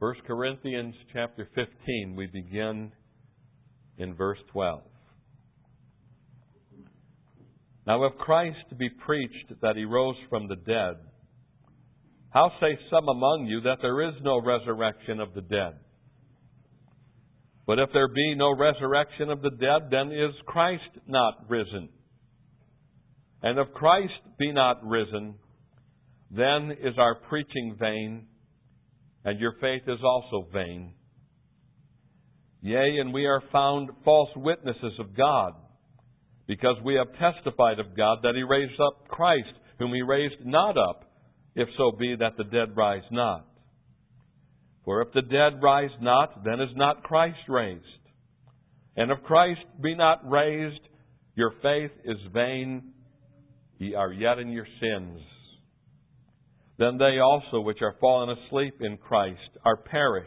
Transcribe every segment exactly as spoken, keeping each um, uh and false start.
First Corinthians chapter fifteen, we begin in verse twelve. Now if Christ be preached that he rose from the dead, how say some among you that there is no resurrection of the dead? But if there be no resurrection of the dead, then is Christ not risen? And if Christ be not risen, then is our preaching vain, and your faith is also vain. Yea, and we are found false witnesses of God, because we have testified of God that he raised up Christ, whom he raised not up, if so be that the dead rise not. For if the dead rise not, then is not Christ raised. And if Christ be not raised, your faith is vain, ye are yet in your sins. Then they also which are fallen asleep in Christ are perished.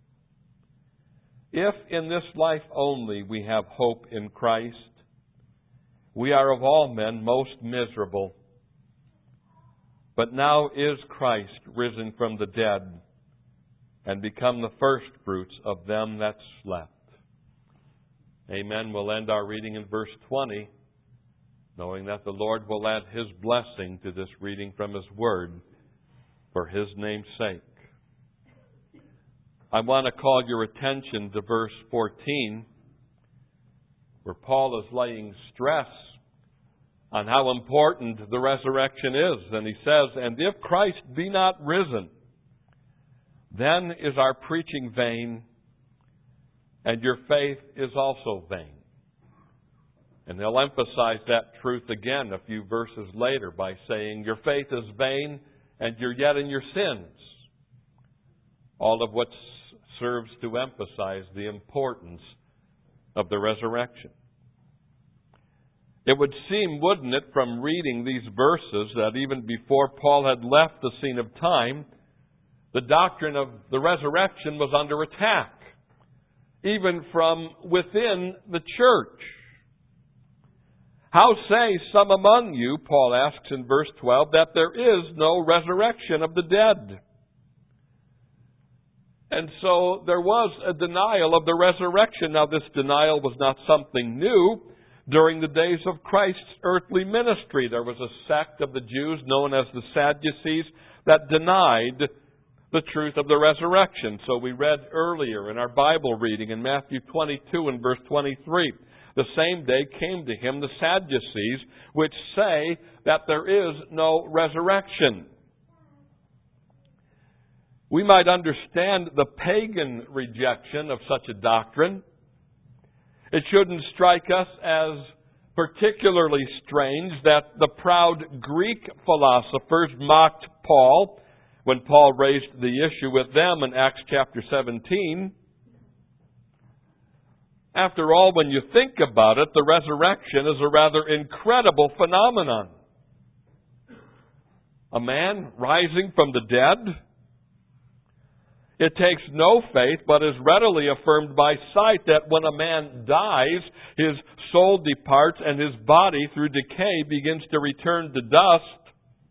If in this life only we have hope in Christ, we are of all men most miserable. But now is Christ risen from the dead, and become the firstfruits of them that slept. Amen. We'll end our reading in verse twenty, knowing that the Lord will add his blessing to this reading from his word for his name's sake. I want to call your attention to verse fourteen, where Paul is laying stress on how important the resurrection is. And he says, and if Christ be not risen, then is our preaching vain, and your faith is also vain. And he'll emphasize that truth again a few verses later by saying, your faith is vain, and you're yet in your sins. All of which serves to emphasize the importance of the resurrection. It would seem, wouldn't it, from reading these verses, that even before Paul had left the scene of time, the doctrine of the resurrection was under attack, even from within the church. How say some among you, Paul asks in verse twelve, that there is no resurrection of the dead? And so there was a denial of the resurrection. Now this denial was not something new. During the days of Christ's earthly ministry, there was a sect of the Jews known as the Sadducees that denied the truth of the resurrection. So we read earlier in our Bible reading in Matthew twenty-two and verse twenty-three, the same day came to him the Sadducees, which say that there is no resurrection. We might understand the pagan rejection of such a doctrine. It shouldn't strike us as particularly strange that the proud Greek philosophers mocked Paul when Paul raised the issue with them in Acts chapter seventeen. After all, when you think about it, the resurrection is a rather incredible phenomenon. A man rising from the dead. It takes no faith, but is readily affirmed by sight that when a man dies, his soul departs and his body, through decay, begins to return to dust.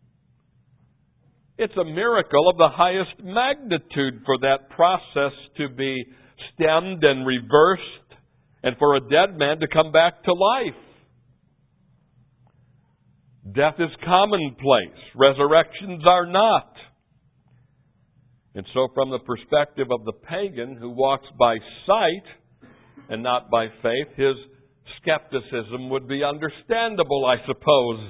It's a miracle of the highest magnitude for that process to be stemmed and reversed, and for a dead man to come back to life. Death is commonplace. Resurrections are not. And so from the perspective of the pagan who walks by sight and not by faith, his skepticism would be understandable, I suppose.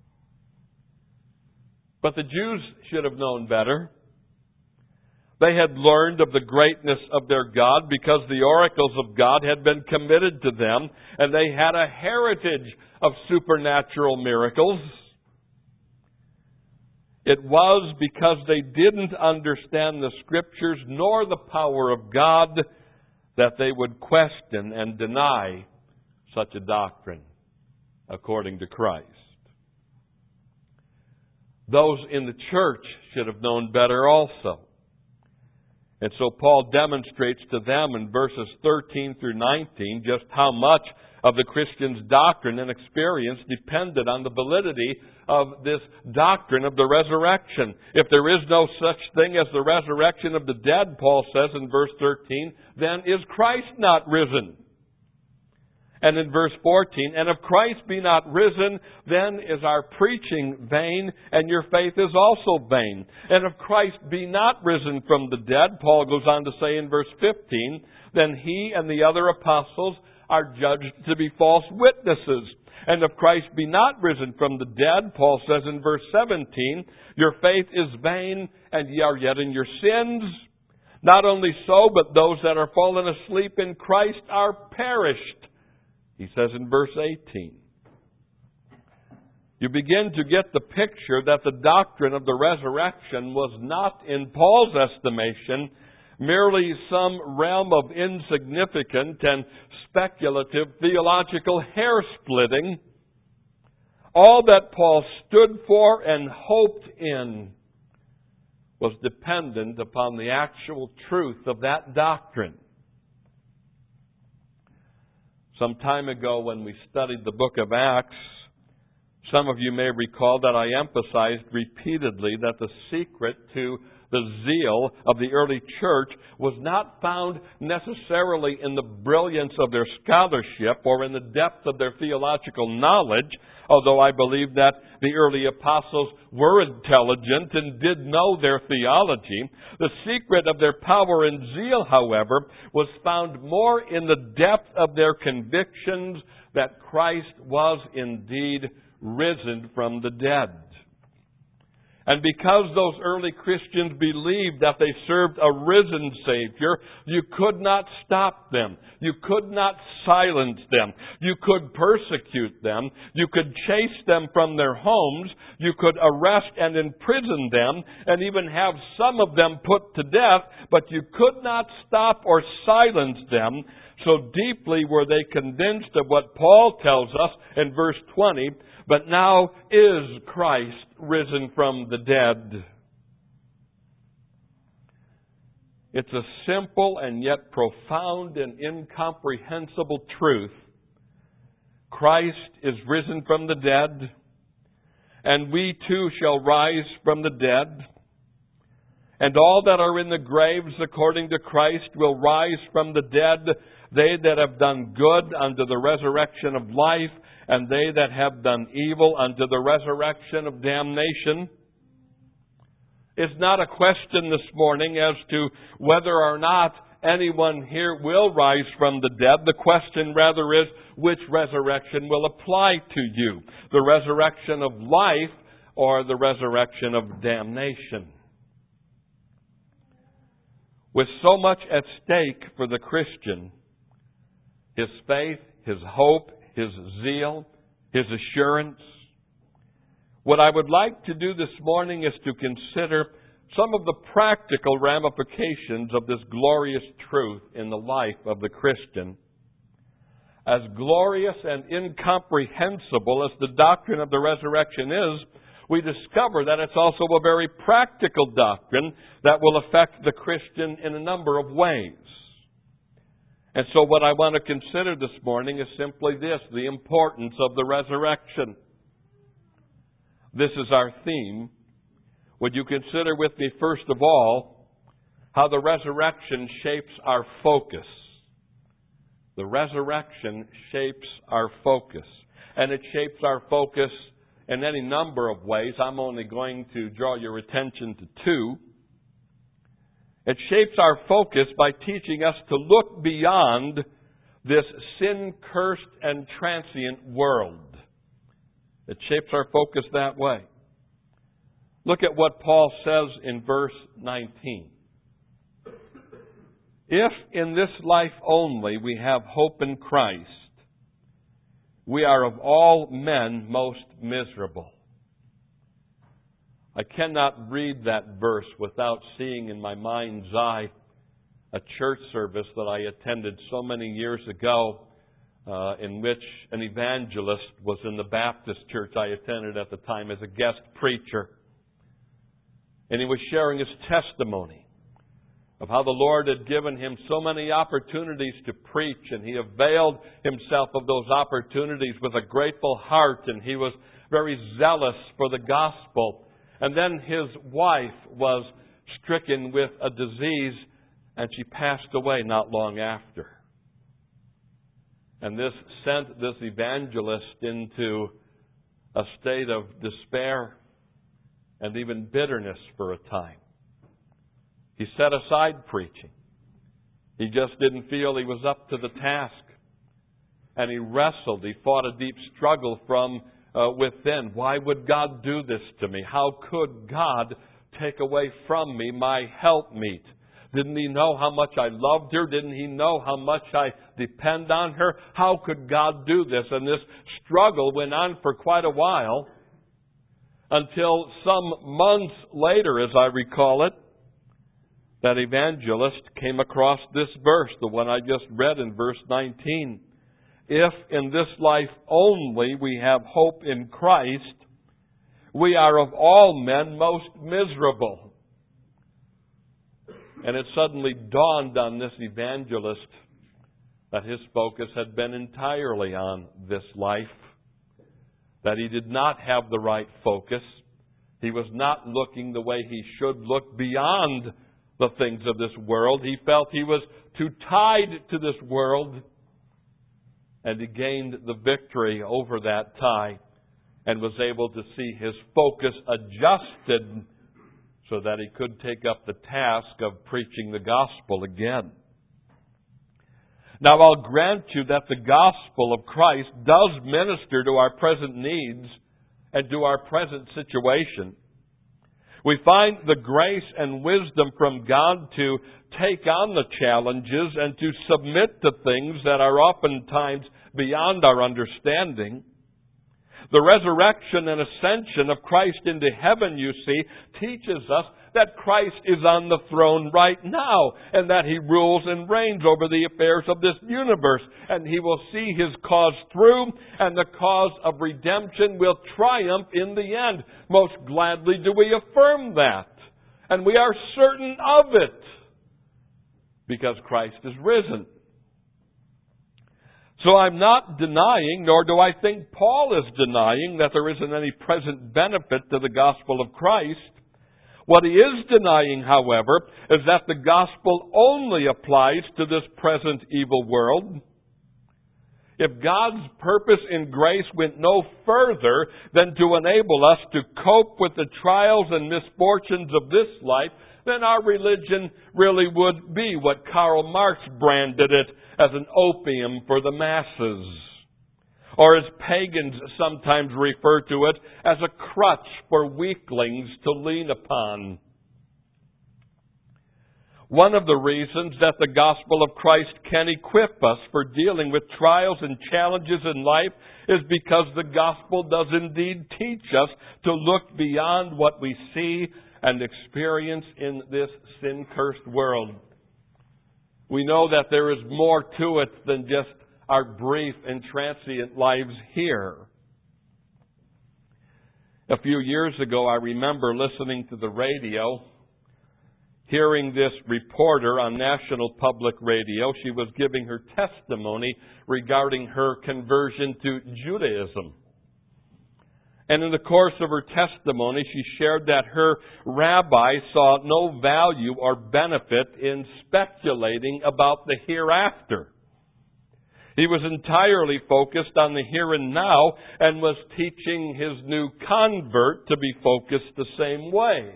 But the Jews should have known better. They had learned of the greatness of their God because the oracles of God had been committed to them, and they had a heritage of supernatural miracles. It was because they didn't understand the Scriptures nor the power of God that they would question and deny such a doctrine according to Christ. Those in the church should have known better also. And so Paul demonstrates to them in verses thirteen through nineteen just how much of the Christian's doctrine and experience depended on the validity of this doctrine of the resurrection. If there is no such thing as the resurrection of the dead, Paul says in verse thirteen, then is Christ not risen? And in verse fourteen, and if Christ be not risen, then is our preaching vain, and your faith is also vain. And if Christ be not risen from the dead, Paul goes on to say in verse fifteen, then he and the other apostles are judged to be false witnesses. And if Christ be not risen from the dead, Paul says in verse seventeen, your faith is vain, and ye are yet in your sins. Not only so, but those that are fallen asleep in Christ are perished. He says in verse eighteen. You begin to get the picture that the doctrine of the resurrection was not, in Paul's estimation, merely some realm of insignificant and speculative theological hair-splitting. All that Paul stood for and hoped in was dependent upon the actual truth of that doctrine. Some time ago when we studied the book of Acts, some of you may recall that I emphasized repeatedly that the secret to the zeal of the early church was not found necessarily in the brilliance of their scholarship or in the depth of their theological knowledge, although I believe that the early apostles were intelligent and did know their theology. The secret of their power and zeal, however, was found more in the depth of their convictions that Christ was indeed risen from the dead. And because those early Christians believed that they served a risen Savior, you could not stop them. You could not silence them. You could persecute them. You could chase them from their homes. You could arrest and imprison them and even have some of them put to death, but you could not stop or silence them. So deeply were they convinced of what Paul tells us in verse twenty, but now is Christ risen from the dead. It's a simple and yet profound and incomprehensible truth. Christ is risen from the dead, and we too shall rise from the dead. And all that are in the graves according to Christ will rise from the dead, they that have done good unto the resurrection of life, and they that have done evil unto the resurrection of damnation. It's not a question this morning as to whether or not anyone here will rise from the dead. The question rather is, which resurrection will apply to you? The resurrection of life or the resurrection of damnation? With so much at stake for the Christian, his faith, his hope, his zeal, his assurance, what I would like to do this morning is to consider some of the practical ramifications of this glorious truth in the life of the Christian. As glorious and incomprehensible as the doctrine of the resurrection is, we discover that it's also a very practical doctrine that will affect the Christian in a number of ways. And so what I want to consider this morning is simply this, the importance of the resurrection. This is our theme. Would you consider with me, first of all, how the resurrection shapes our focus? The resurrection shapes our focus. And it shapes our focus in any number of ways. I'm only going to draw your attention to two. It shapes our focus by teaching us to look beyond this sin-cursed and transient world. It shapes our focus that way. Look at what Paul says in verse nineteen. If in this life only we have hope in Christ, we are of all men most miserable. I cannot read that verse without seeing in my mind's eye a church service that I attended so many years ago uh, in which an evangelist was in the Baptist church I attended at the time as a guest preacher. And he was sharing his testimony of how the Lord had given him so many opportunities to preach, and he availed himself of those opportunities with a grateful heart, and he was very zealous for the gospel. And then his wife was stricken with a disease, and she passed away not long after. And this sent this evangelist into a state of despair and even bitterness for a time. He set aside preaching. He just didn't feel he was up to the task. And he wrestled. He fought a deep struggle from uh, within. Why would God do this to me? How could God take away from me my helpmeet? Didn't He know how much I loved her? Didn't He know how much I depend on her? How could God do this? And this struggle went on for quite a while until some months later, as I recall it, that evangelist came across this verse, the one I just read in verse nineteen. If in this life only we have hope in Christ, we are of all men most miserable. And it suddenly dawned on this evangelist that his focus had been entirely on this life, that he did not have the right focus. He was not looking the way he should look beyond the things of this world. He felt he was too tied to this world, and he gained the victory over that tie and was able to see his focus adjusted so that he could take up the task of preaching the gospel again. Now, I'll grant you that the gospel of Christ does minister to our present needs and to our present situation. We find the grace and wisdom from God to take on the challenges and to submit to things that are oftentimes beyond our understanding. The resurrection and ascension of Christ into heaven, you see, teaches us that Christ is on the throne right now and that He rules and reigns over the affairs of this universe. And He will see His cause through, and the cause of redemption will triumph in the end. Most gladly do we affirm that. And we are certain of it because Christ is risen. So I'm not denying, nor do I think Paul is denying, that there isn't any present benefit to the gospel of Christ. What he is denying, however, is that the gospel only applies to this present evil world. If God's purpose in grace went no further than to enable us to cope with the trials and misfortunes of this life, then our religion really would be what Karl Marx branded it as an opium for the masses. Or as pagans sometimes refer to it, as a crutch for weaklings to lean upon. One of the reasons that the gospel of Christ can equip us for dealing with trials and challenges in life is because the gospel does indeed teach us to look beyond what we see and experience in this sin-cursed world. We know that there is more to it than just our brief and transient lives here. A few years ago, I remember listening to the radio, hearing this reporter on National Public Radio. She was giving her testimony regarding her conversion to Judaism. And in the course of her testimony, she shared that her rabbi saw no value or benefit in speculating about the hereafter. He was entirely focused on the here and now and was teaching his new convert to be focused the same way.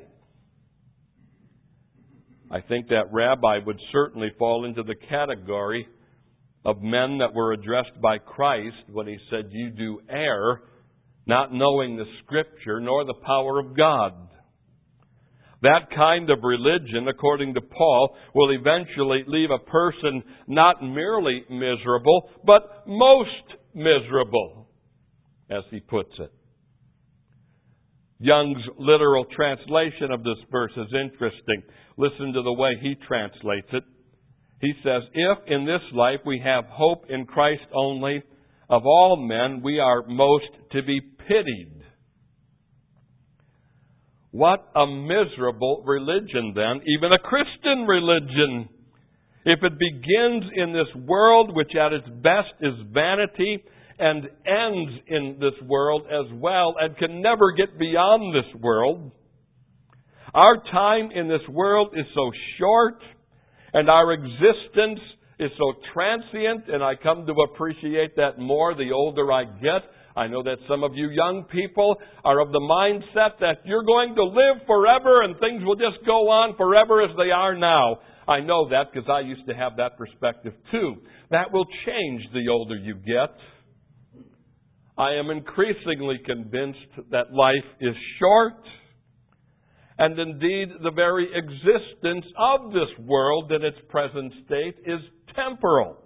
I think that rabbi would certainly fall into the category of men that were addressed by Christ when He said, "You do err, not knowing the Scripture nor the power of God." That kind of religion, according to Paul, will eventually leave a person not merely miserable, but most miserable, as he puts it. Young's literal translation of this verse is interesting. Listen to the way he translates it. He says, "If in this life we have hope in Christ only, of all men we are most to be pitied." What a miserable religion then, even a Christian religion. If it begins in this world, which at its best is vanity, and ends in this world as well, and can never get beyond this world. Our time in this world is so short, and our existence is so transient, and I come to appreciate that more the older I get. I know that some of you young people are of the mindset that you're going to live forever and things will just go on forever as they are now. I know that because I used to have that perspective too. That will change the older you get. I am increasingly convinced that life is short, and indeed the very existence of this world in its present state is temporal.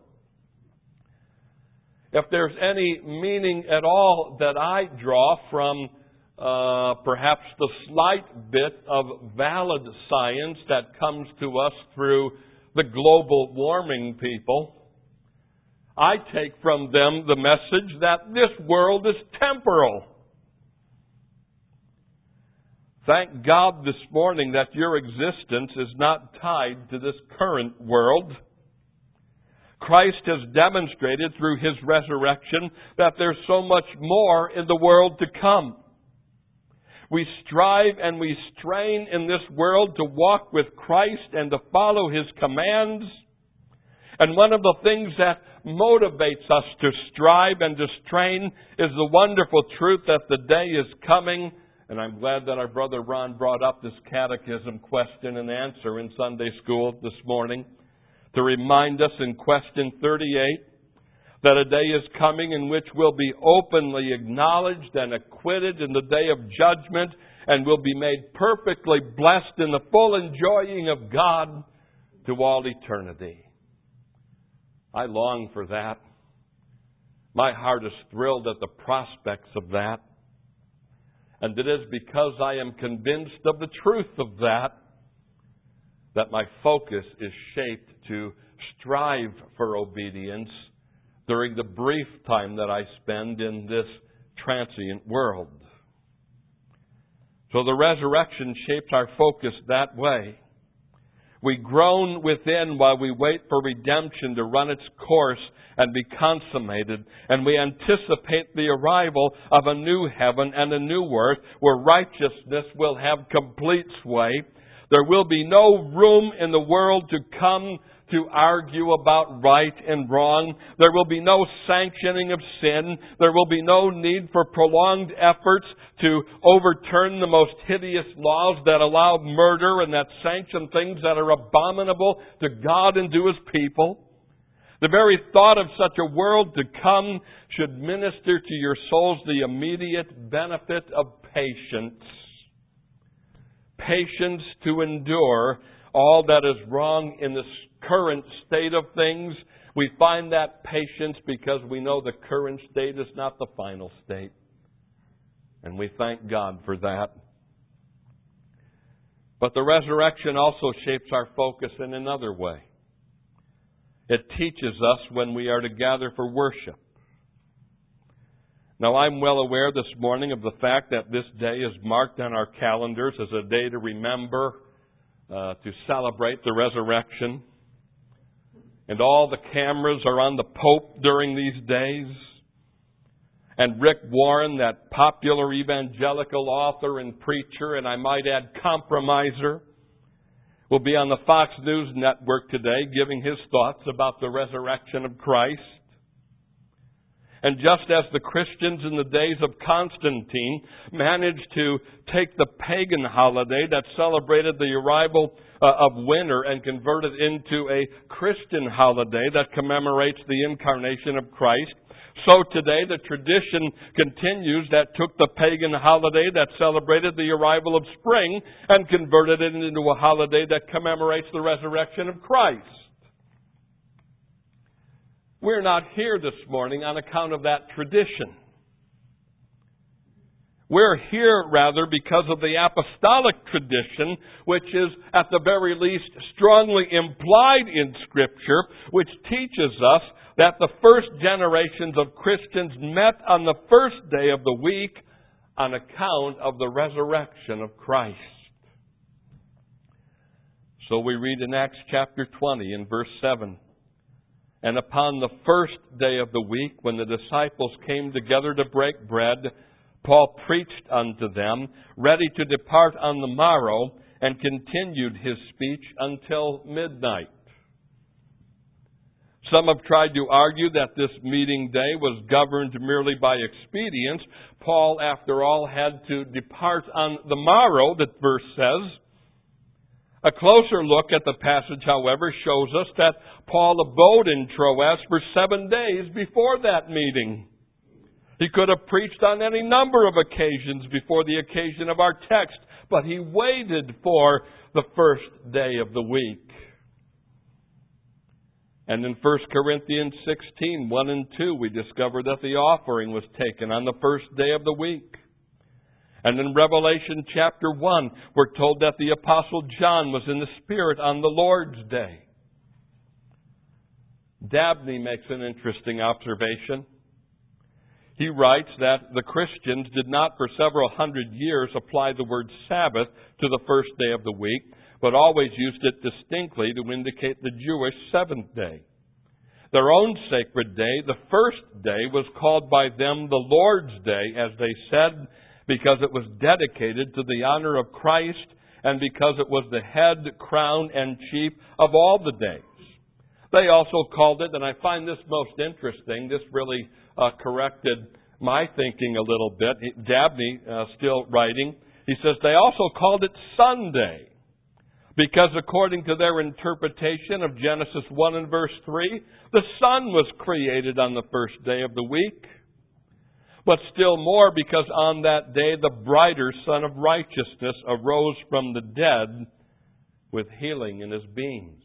If there's any meaning at all that I draw from uh, perhaps the slight bit of valid science that comes to us through the global warming people, I take from them the message that this world is temporal. Thank God this morning that your existence is not tied to this current world. Christ has demonstrated through His resurrection that there's so much more in the world to come. We strive and we strain in this world to walk with Christ and to follow His commands. And one of the things that motivates us to strive and to strain is the wonderful truth that the day is coming. And I'm glad that our brother Ron brought up this catechism question and answer in Sunday school this morning to remind us in question thirty-eight that a day is coming in which we'll be openly acknowledged and acquitted in the day of judgment and will be made perfectly blessed in the full enjoying of God to all eternity. I long for that. My heart is thrilled at the prospects of that. And it is because I am convinced of the truth of that that my focus is shaped to strive for obedience during the brief time that I spend in this transient world. So the resurrection shapes our focus that way. We groan within while we wait for redemption to run its course and be consummated, and we anticipate the arrival of a new heaven and a new earth where righteousness will have complete sway. There will be no room in the world to come to argue about right and wrong. There will be no sanctioning of sin. There will be no need for prolonged efforts to overturn the most hideous laws that allow murder and that sanction things that are abominable to God and to His people. The very thought of such a world to come should minister to your souls the immediate benefit of patience. Patience to endure all that is wrong in this current state of things. We find that patience because we know the current state is not the final state. And we thank God for that. But the resurrection also shapes our focus in another way. It teaches us when we are to gather for worship. Now, I'm well aware this morning of the fact that this day is marked on our calendars as a day to remember, uh, to celebrate the resurrection. And all the cameras are on the Pope during these days. And Rick Warren, that popular evangelical author and preacher, and I might add compromiser, will be on the Fox News network today giving his thoughts about the resurrection of Christ. And just as the Christians in the days of Constantine managed to take the pagan holiday that celebrated the arrival uh, of winter and convert it into a Christian holiday that commemorates the incarnation of Christ, so today the tradition continues that took the pagan holiday that celebrated the arrival of spring and converted it into a holiday that commemorates the resurrection of Christ. We're not here this morning on account of that tradition. We're here, rather, because of the apostolic tradition, which is, at the very least, strongly implied in Scripture, which teaches us that the first generations of Christians met on the first day of the week on account of the resurrection of Christ. So we read in Acts chapter twenty in verse seven, "And upon the first day of the week, when the disciples came together to break bread, Paul preached unto them, ready to depart on the morrow, and continued his speech until midnight." Some have tried to argue that this meeting day was governed merely by expedience. Paul, after all, had to depart on the morrow, that verse says. A closer look at the passage, however, shows us that Paul abode in Troas for seven days before that meeting. He could have preached on any number of occasions before the occasion of our text, but he waited for the first day of the week. And in First Corinthians sixteen, one and two, we discover that the offering was taken on the first day of the week. And in Revelation chapter one, we're told that the Apostle John was in the Spirit on the Lord's Day. Dabney makes an interesting observation. He writes that the Christians did not for several hundred years apply the word Sabbath to the first day of the week, but always used it distinctly to indicate the Jewish seventh day. Their own sacred day, the first day, was called by them the Lord's Day, as they said, because it was dedicated to the honor of Christ and because it was the head, crown, and chief of all the days. They also called it, and I find this most interesting, this really uh, corrected my thinking a little bit. Dabney, uh, still writing, he says they also called it Sunday, because according to their interpretation of Genesis one and verse three, the sun was created on the first day of the week. But still more, because on that day the brighter Son of Righteousness arose from the dead with healing in his beams.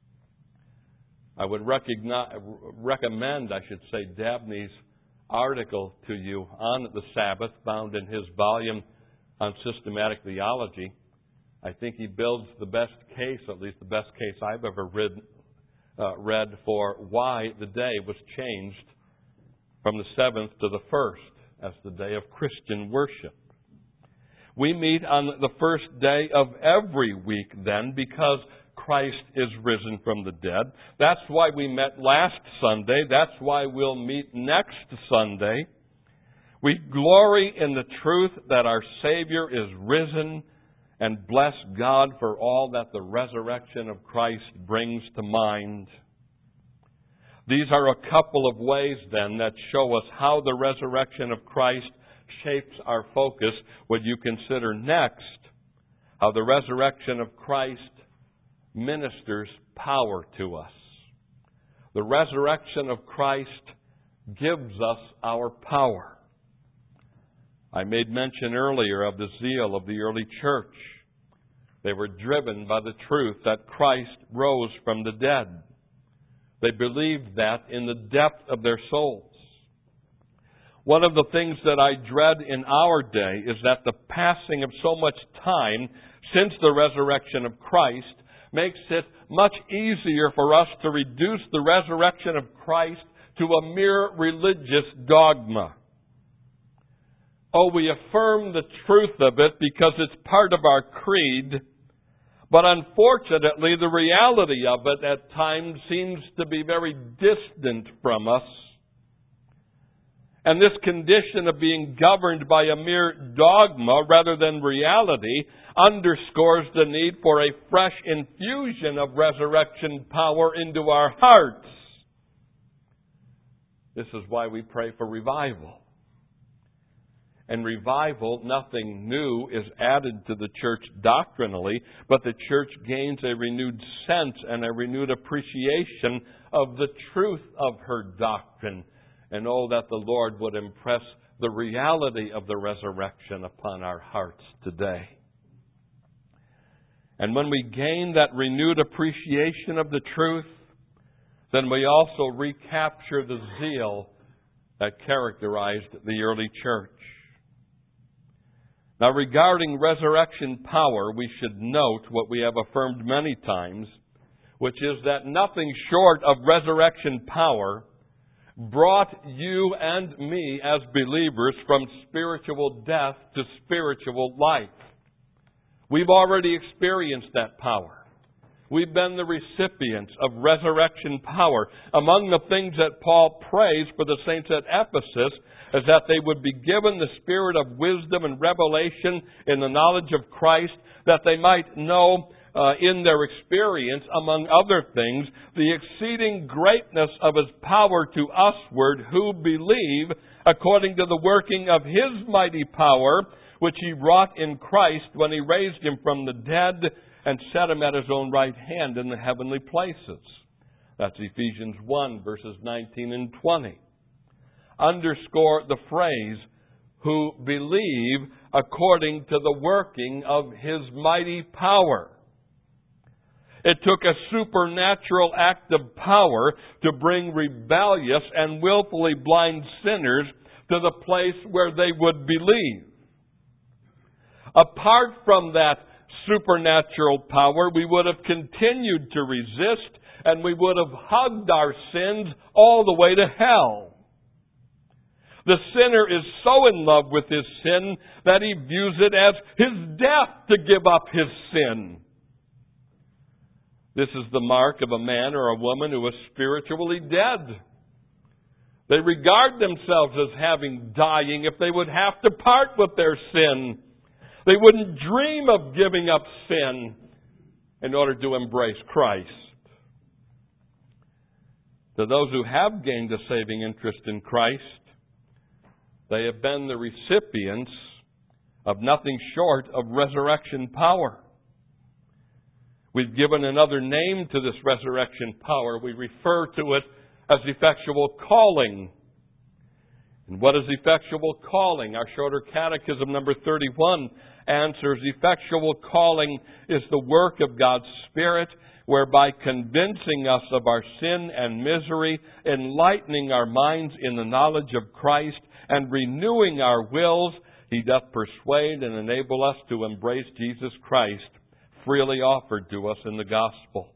I would recognize, recommend, I should say, Dabney's article to you on the Sabbath, found in his volume on systematic theology. I think he builds the best case, at least the best case I've ever read, uh, read for why the day was changed from the seventh to the first as the day of Christian worship. We meet on the first day of every week then because Christ is risen from the dead. That's why we met last Sunday. That's why we'll meet next Sunday. We glory in the truth that our Savior is risen and bless God for all that the resurrection of Christ brings to mind. These are a couple of ways, then, that show us how the resurrection of Christ shapes our focus when you consider next how the resurrection of Christ ministers power to us. The resurrection of Christ gives us our power. I made mention earlier of the zeal of the early church. They were driven by the truth that Christ rose from the dead. They believed that in the depth of their souls. One of the things that I dread in our day is that the passing of so much time since the resurrection of Christ makes it much easier for us to reduce the resurrection of Christ to a mere religious dogma. Oh, we affirm the truth of it because it's part of our creed, but unfortunately the reality of it at times seems to be very distant from us. And this condition of being governed by a mere dogma rather than reality underscores the need for a fresh infusion of resurrection power into our hearts. This is why we pray for revival. And revival, nothing new is added to the church doctrinally, but the church gains a renewed sense and a renewed appreciation of the truth of her doctrine. And oh, that the Lord would impress the reality of the resurrection upon our hearts today. And when we gain that renewed appreciation of the truth, then we also recapture the zeal that characterized the early church. Now, regarding resurrection power, we should note what we have affirmed many times, which is that nothing short of resurrection power brought you and me as believers from spiritual death to spiritual life. We've already experienced that power. We've been the recipients of resurrection power. Among the things that Paul prays for the saints at Ephesus is that they would be given the spirit of wisdom and revelation in the knowledge of Christ, that they might know uh, in their experience, among other things, the exceeding greatness of His power to usward who believe, according to the working of His mighty power, which He wrought in Christ when He raised Him from the dead and set Him at His own right hand in the heavenly places. That's Ephesians one, verses nineteen and twenty. Underscore the phrase, who believe according to the working of His mighty power. It took a supernatural act of power to bring rebellious and willfully blind sinners to the place where they would believe. Apart from that supernatural power, we would have continued to resist, and we would have hugged our sins all the way to hell. The sinner is so in love with his sin that he views it as his death to give up his sin. This is the mark of a man or a woman who is spiritually dead. They regard themselves as having dying if they would have to part with their sin. They wouldn't dream of giving up sin in order to embrace Christ. To those who have gained a saving interest in Christ, they have been the recipients of nothing short of resurrection power. We've given another name to this resurrection power. We refer to it as effectual calling. And what is effectual calling? Our Shorter Catechism, number thirty-one, answers, effectual calling is the work of God's Spirit, whereby convincing us of our sin and misery, enlightening our minds in the knowledge of Christ, and renewing our wills, He doth persuade and enable us to embrace Jesus Christ, freely offered to us in the gospel.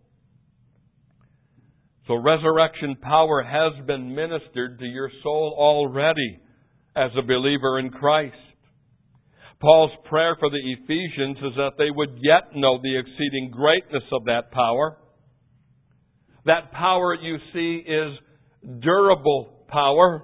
So resurrection power has been ministered to your soul already as a believer in Christ. Paul's prayer for the Ephesians is that they would yet know the exceeding greatness of that power. That power, you see, is durable power.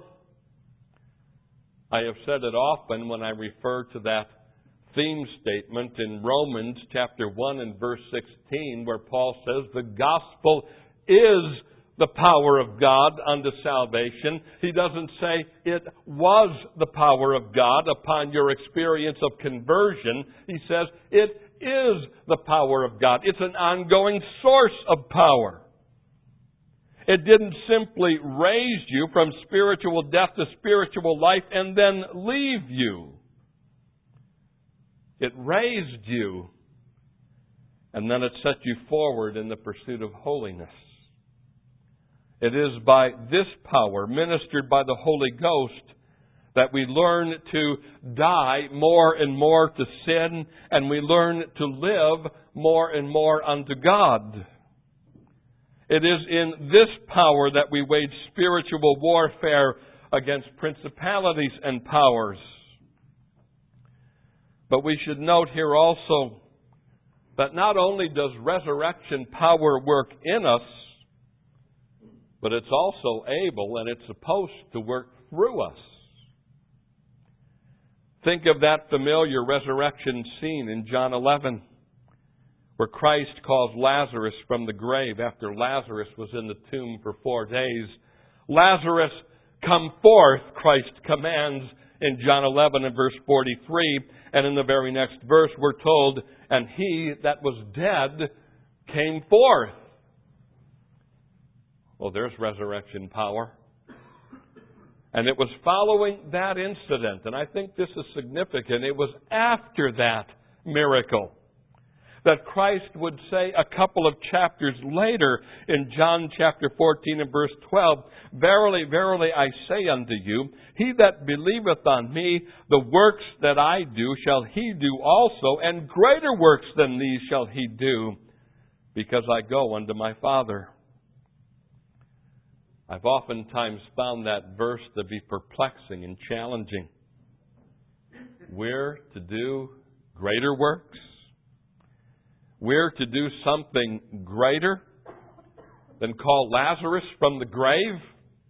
I have said it often when I refer to that theme statement in Romans chapter one and verse sixteen, where Paul says the gospel is the power of God unto salvation. He doesn't say it was the power of God upon your experience of conversion. He says it is the power of God. It's an ongoing source of power. It didn't simply raise you from spiritual death to spiritual life and then leave you. It raised you, and then it set you forward in the pursuit of holiness. It is by this power, ministered by the Holy Ghost, that we learn to die more and more to sin, and we learn to live more and more unto God. It is in this power that we wage spiritual warfare against principalities and powers. But we should note here also that not only does resurrection power work in us, but it's also able and it's supposed to work through us. Think of that familiar resurrection scene in John eleven, where Christ calls Lazarus from the grave after Lazarus was in the tomb for four days. Lazarus, come forth, Christ commands in John eleven and verse forty-three. And in the very next verse we're told, and he that was dead came forth. Well, there's resurrection power. And it was following that incident, and I think this is significant, it was after that miracle that Christ would say a couple of chapters later in John chapter fourteen and verse twelve, Verily, verily, I say unto you, he that believeth on me, the works that I do shall he do also, and greater works than these shall he do, because I go unto my Father. I've oftentimes found that verse to be perplexing and challenging. We're to do greater works. We're to do something greater than call Lazarus from the grave.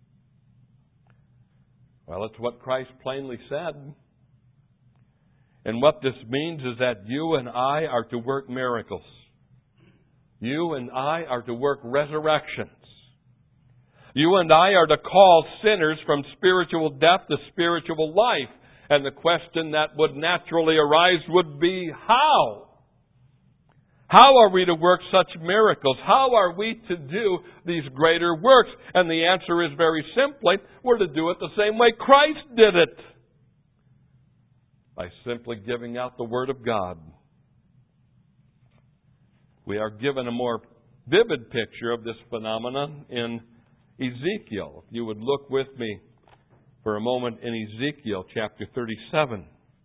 Well, it's what Christ plainly said. And what this means is that you and I are to work miracles. You and I are to work resurrections. You and I are to call sinners from spiritual death to spiritual life. And the question that would naturally arise would be, how? How are we to work such miracles? How are we to do these greater works? And the answer is very simply, we're to do it the same way Christ did it. By simply giving out the Word of God. We are given a more vivid picture of this phenomenon in Ezekiel. If you would look with me for a moment in Ezekiel chapter thirty-seven.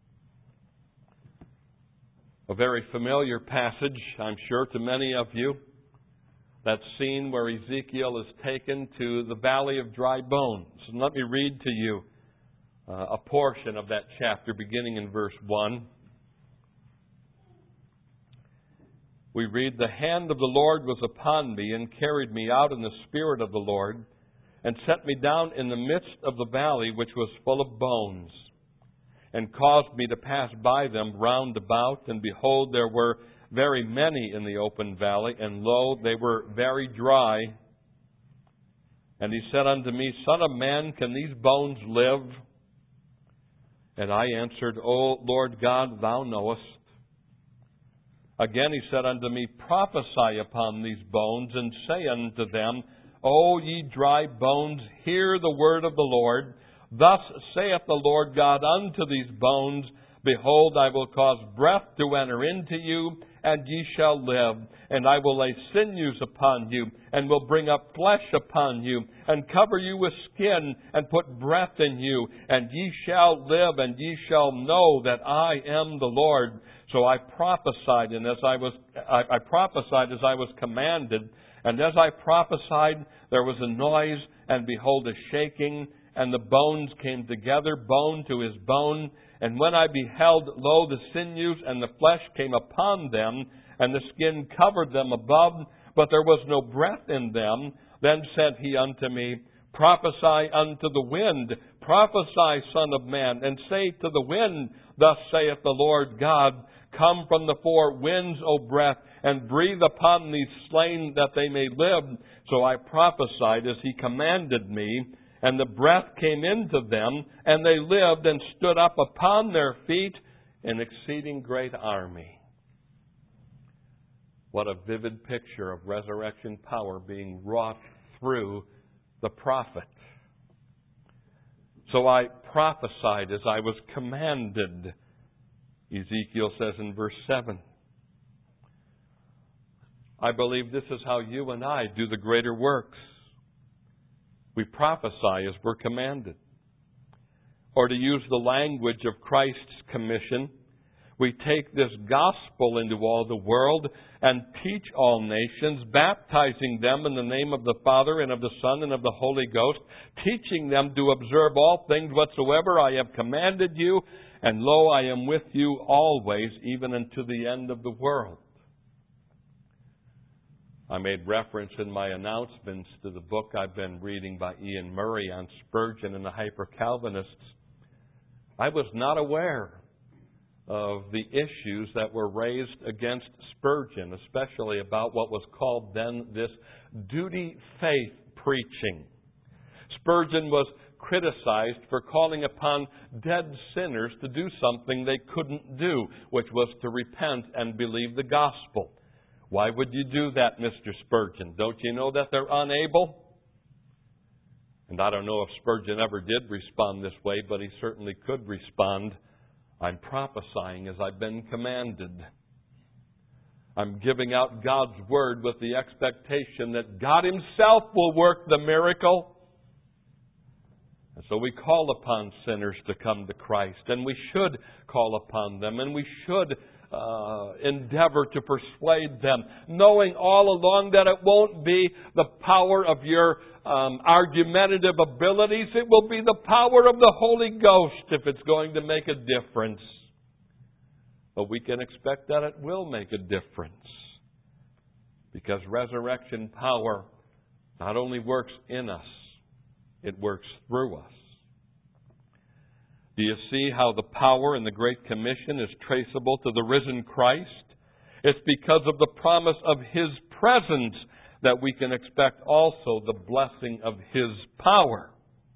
A very familiar passage, I'm sure, to many of you. That scene where Ezekiel is taken to the valley of dry bones. And let me read to you uh, a portion of that chapter beginning in verse one. We read, "The hand of the Lord was upon me and carried me out in the spirit of the Lord and set me down in the midst of the valley which was full of bones and caused me to pass by them round about. And behold, there were very many in the open valley, and lo, they were very dry. And he said unto me, Son of man, can these bones live? And I answered, O Lord God, thou knowest. Again he said unto me, Prophesy upon these bones, and say unto them, O ye dry bones, hear the word of the Lord. Thus saith the Lord God unto these bones, Behold, I will cause breath to enter into you, and ye shall live. And I will lay sinews upon you, and will bring up flesh upon you, and cover you with skin, and put breath in you. And ye shall live, and ye shall know that I am the Lord. So I prophesied, and as I was, I, I prophesied as I was commanded. And as I prophesied, there was a noise, and behold, a shaking, and the bones came together, bone to his bone. And when I beheld, lo, the sinews and the flesh came upon them, and the skin covered them above, but there was no breath in them. Then said he unto me, Prophesy unto the wind, prophesy, Son of man, and say to the wind, Thus saith the Lord God, Come from the four winds, O breath, and breathe upon these slain that they may live. So I prophesied as he commanded me, and the breath came into them, and they lived and stood up upon their feet, an exceeding great army. What a vivid picture of resurrection power being wrought through the prophet. So I prophesied as I was commanded, Ezekiel says in verse seven. I believe this is how you and I do the greater works. We prophesy as we're commanded. Or to use the language of Christ's commission, we take this gospel into all the world and teach all nations, baptizing them in the name of the Father and of the Son and of the Holy Ghost, teaching them to observe all things whatsoever I have commanded you, and lo, I am with you always, even unto the end of the world. I made reference in my announcements to the book I've been reading by Ian Murray on Spurgeon and the Hyper-Calvinists. I was not aware of the issues that were raised against Spurgeon, especially about what was called then this duty faith preaching. Spurgeon was criticized for calling upon dead sinners to do something they couldn't do, which was to repent and believe the gospel. Why would you do that, Mister Spurgeon? Don't you know that they're unable? And I don't know if Spurgeon ever did respond this way, but he certainly could respond. I'm prophesying as I've been commanded. I'm giving out God's word with the expectation that God Himself will work the miracle. And so we call upon sinners to come to Christ, and we should call upon them, and we should uh, endeavor to persuade them, knowing all along that it won't be the power of your um, argumentative abilities. It will be the power of the Holy Ghost if it's going to make a difference. But we can expect that it will make a difference, because resurrection power not only works in us, it works through us. Do you see how the power in the Great Commission is traceable to the risen Christ? It's because of the promise of His presence that we can expect also the blessing of His power.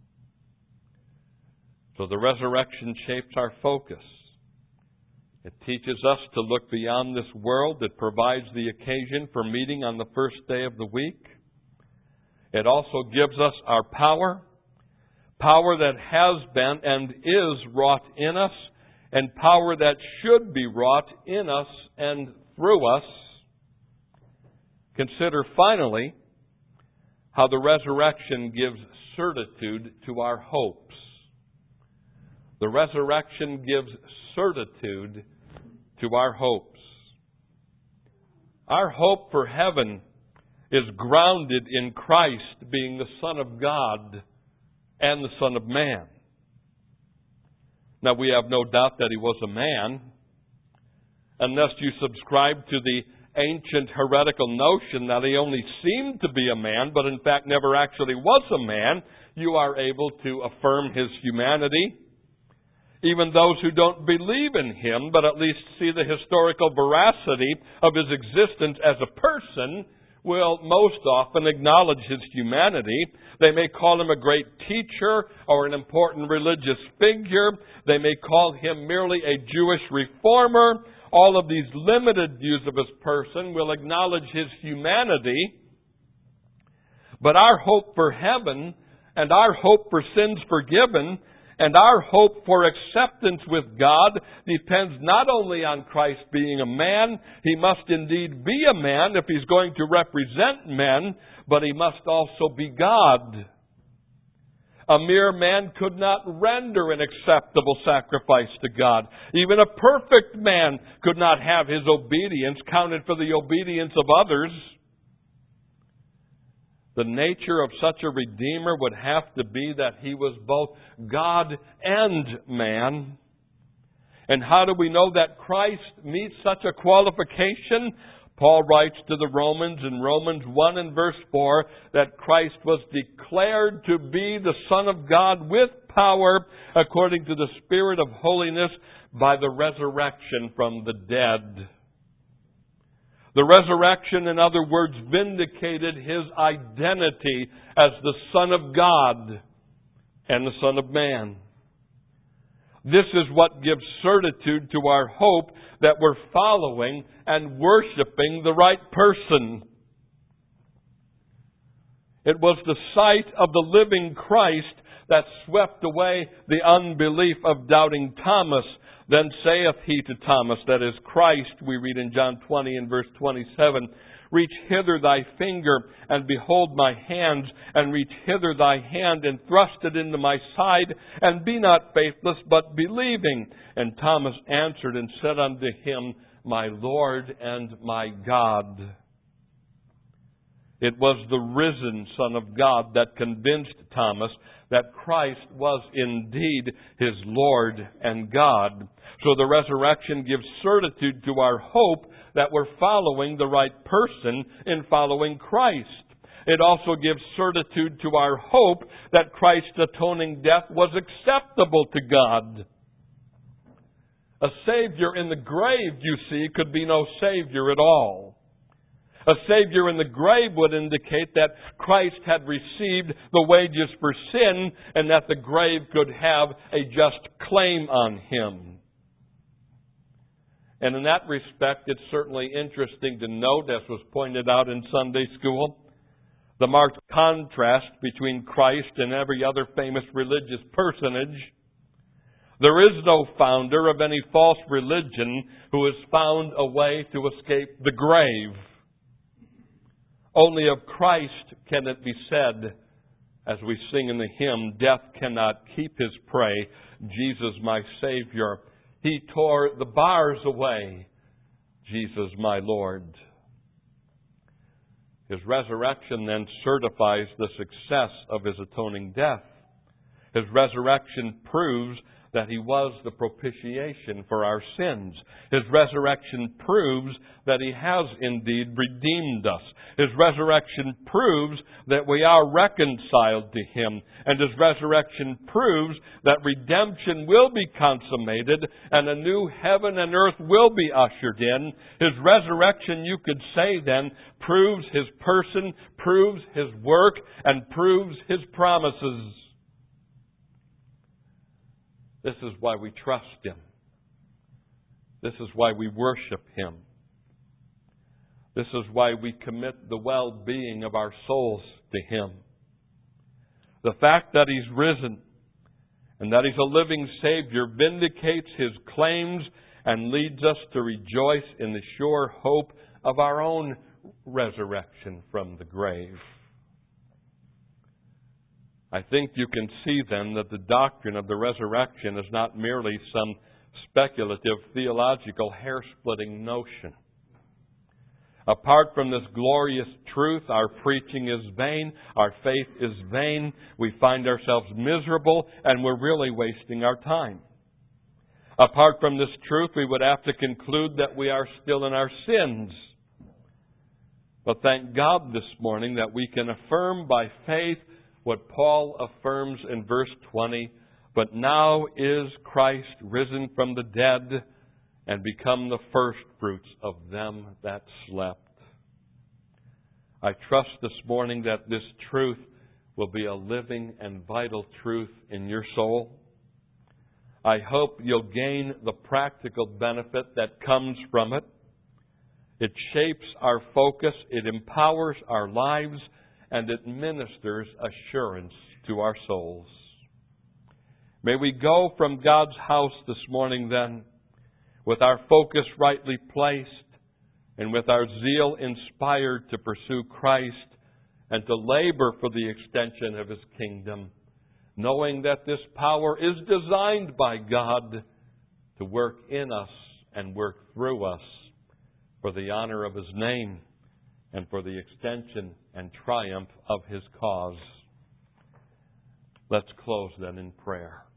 So the resurrection shapes our focus. It teaches us to look beyond this world. It provides the occasion for meeting on the first day of the week. It also gives us our power, power that has been and is wrought in us, and power that should be wrought in us and through us. Consider finally how the resurrection gives certitude to our hopes. The resurrection gives certitude to our hopes. Our hope for heaven is grounded in Christ being the Son of God and the Son of Man. Now, we have no doubt that He was a man. Unless you subscribe to the ancient heretical notion that He only seemed to be a man, but in fact never actually was a man, you are able to affirm His humanity. Even those who don't believe in Him, but at least see the historical veracity of His existence as a person, will most often acknowledge His humanity. They may call Him a great teacher or an important religious figure. They may call Him merely a Jewish reformer. All of these limited views of His person will acknowledge His humanity. But our hope for heaven and our hope for sins forgiven and our hope for acceptance with God depends not only on Christ being a man. He must indeed be a man if He's going to represent men, but He must also be God. A mere man could not render an acceptable sacrifice to God. Even a perfect man could not have his obedience counted for the obedience of others. The nature of such a Redeemer would have to be that He was both God and man. And how do we know that Christ meets such a qualification? Paul writes to the Romans in Romans one and verse four that Christ was declared to be the Son of God with power according to the Spirit of holiness by the resurrection from the dead. The resurrection, in other words, vindicated His identity as the Son of God and the Son of Man. This is what gives certitude to our hope that we're following and worshiping the right person. It was the sight of the living Christ that swept away the unbelief of doubting Thomas. Then saith He to Thomas, that is Christ, we read in John twenty and verse twenty-seven, reach hither thy finger, and behold my hands, and reach hither thy hand, and thrust it into my side, and be not faithless, but believing. And Thomas answered and said unto Him, my Lord and my God. It was the risen Son of God that convinced Thomas that Christ was indeed his Lord and God. So the resurrection gives certitude to our hope that we're following the right person in following Christ. It also gives certitude to our hope that Christ's atoning death was acceptable to God. A Savior in the grave, you see, could be no Savior at all. A Savior in the grave would indicate that Christ had received the wages for sin and that the grave could have a just claim on Him. And in that respect, it's certainly interesting to note, as was pointed out in Sunday school, the marked contrast between Christ and every other famous religious personage. There is no founder of any false religion who has found a way to escape the grave. Only of Christ can it be said, as we sing in the hymn, death cannot keep His prey, Jesus my Savior. He tore the bars away Jesus my Lord. His resurrection then certifies the success of His atoning death. His resurrection proves that He was the propitiation for our sins. His resurrection proves that He has indeed redeemed us. His resurrection proves that we are reconciled to Him. And His resurrection proves that redemption will be consummated and a new heaven and earth will be ushered in. His resurrection, you could say then, proves His person, proves His work, and proves His promises. This is why we trust Him. This is why we worship Him. This is why we commit the well-being of our souls to Him. The fact that He's risen and that He's a living Savior vindicates His claims and leads us to rejoice in the sure hope of our own resurrection from the grave. I think you can see then that the doctrine of the resurrection is not merely some speculative theological hair-splitting notion. Apart from this glorious truth, our preaching is vain, our faith is vain, we find ourselves miserable, and we're really wasting our time. Apart from this truth, we would have to conclude that we are still in our sins. But thank God this morning that we can affirm by faith what Paul affirms in verse twenty, but now is Christ risen from the dead and become the firstfruits of them that slept. I trust this morning that this truth will be a living and vital truth in your soul. I hope you'll gain the practical benefit that comes from it. It shapes our focus, it empowers our lives, and it ministers assurance to our souls. May we go from God's house this morning then, with our focus rightly placed, and with our zeal inspired to pursue Christ and to labor for the extension of His kingdom, knowing that this power is designed by God to work in us and work through us for the honor of His name and for the extension and triumph of His cause. Let's close then in prayer.